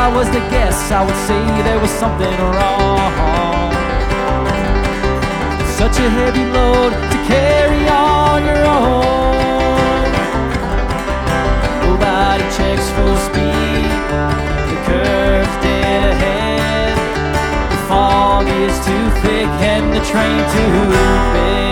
I was the guest, I would say there was something wrong. Such a heavy load to carry on your own. Nobody checks full speed, the curve's dead ahead. The fog is too thick and the train too big.